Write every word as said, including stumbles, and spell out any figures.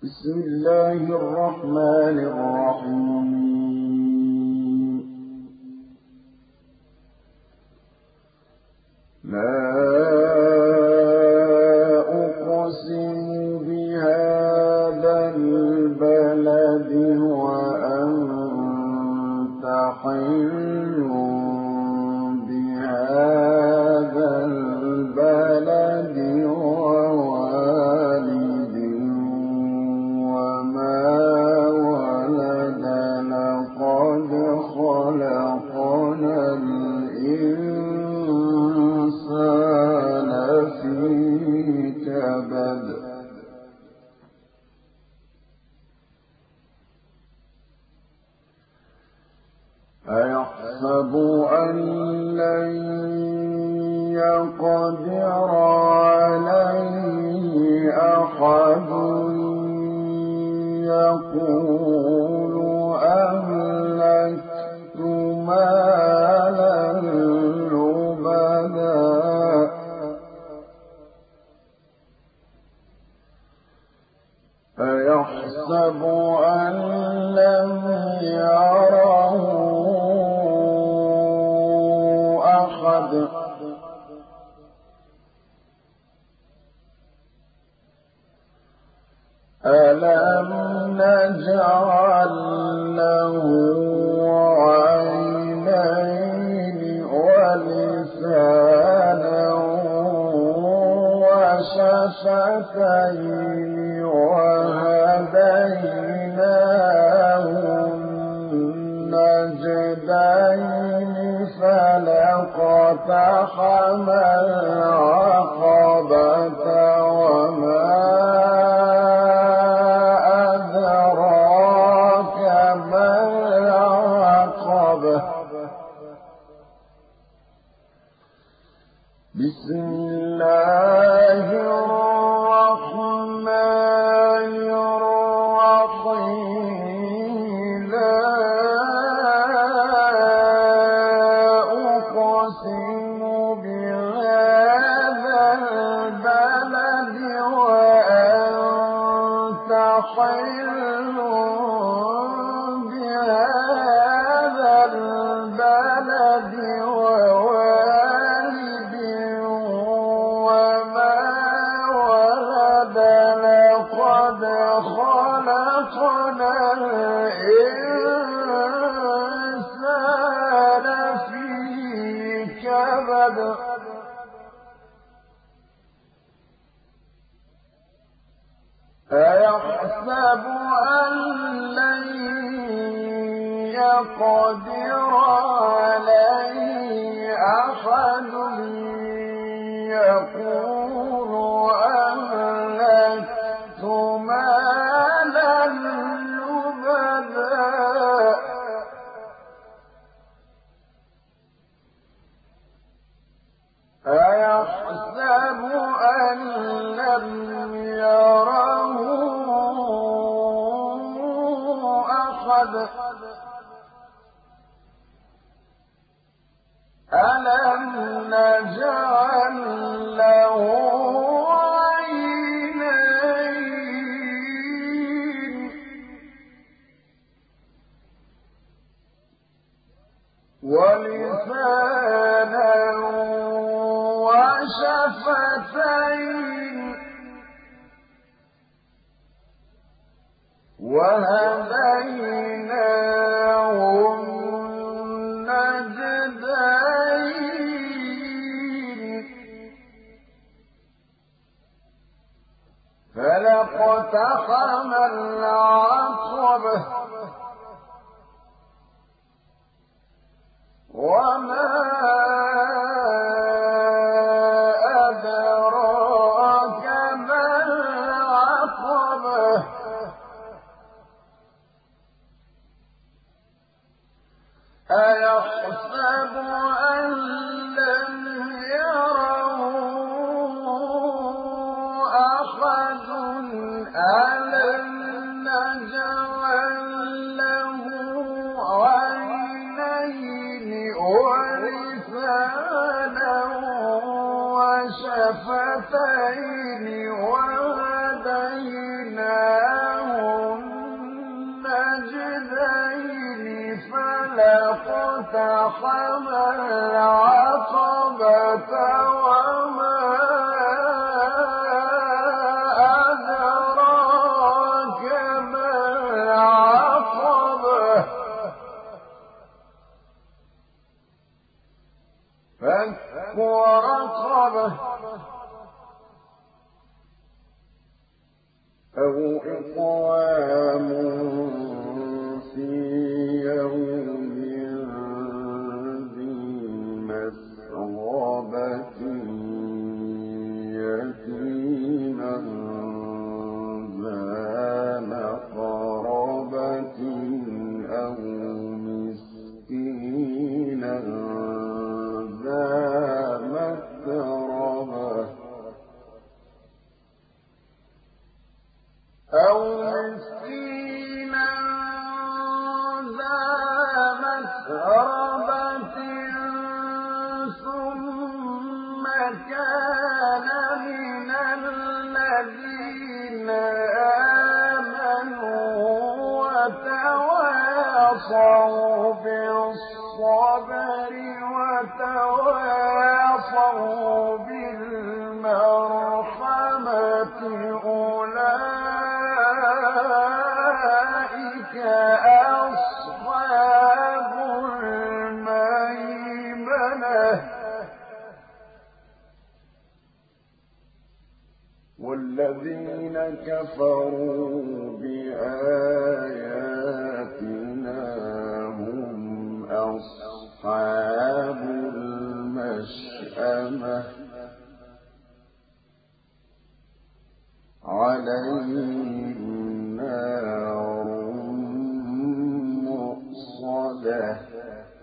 بسم الله الرحمن الرحيم لا أقسم بهذا البلد وأنت حل بهذا البلد ووالد وما ولد لقد خلقنا الإنسان في كبد أيحسب أن لن يقدر عليه أحد يقول أهلكت مالا لبدا أيحسب أن لم يره أحد ألم نجعل له عينين ولسانا وشفتين وهديناه النجدين فلاقتحم العقبة وما أدراك ما العقبة بسم الله الرحمن الرحيم لا أقسم بهذا البلد وأنت حل بهذا البلد ووالد وما ولد لقد خلقنا الإنسان في كبد أيحسب أن لن يقدر عليه أحد يقول أهلكت مالا لبدا أيحسب أن لم يره أحد ألم نجعل له عينين ولسانا وشفتين وهديناه النجدين فلاقتحم العقبة وما أدراك ما العقبة أيحسب أن لم يره أحد ألم نجعل له عينين ولسانا وشفتين وهديناه اقتحم العقبة وما أدراك ما العقبة فك رقبة أو إطعام في يوم ذي مسغبة يتيما ذا مقربة أو مسكينا ذا متربة أو مسكينا ذا متربة ثم كان من الذين آمنوا وتواصوا بالصبر وتواصوا بالمرحمة أولئك أصحاب الميمنة والذين كفروا بآياتنا هم أصحاب المشأمة عليهم نار مؤصدة